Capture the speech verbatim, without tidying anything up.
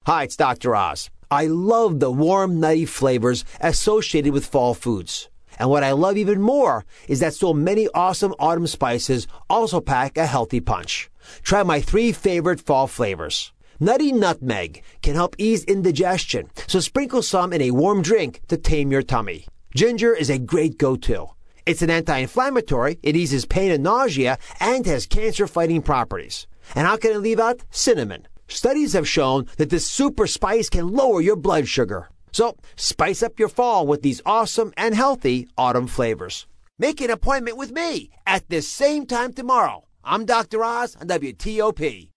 Hi, it's Doctor Oz. I love the warm, nutty flavors associated with fall foods. And what I love even more is that so many awesome autumn spices also pack a healthy punch. Try my three favorite fall flavors. Nutty nutmeg can help ease indigestion, so sprinkle some in a warm drink to tame your tummy. Ginger is a great go-to. It's an anti-inflammatory, it eases pain and nausea, and has cancer-fighting properties. And how can I leave out cinnamon? Studies have shown that this super spice can lower your blood sugar. So, spice up your fall with these awesome and healthy autumn flavors. Make an appointment with me at this same time tomorrow. I'm Doctor Oz on W T O P.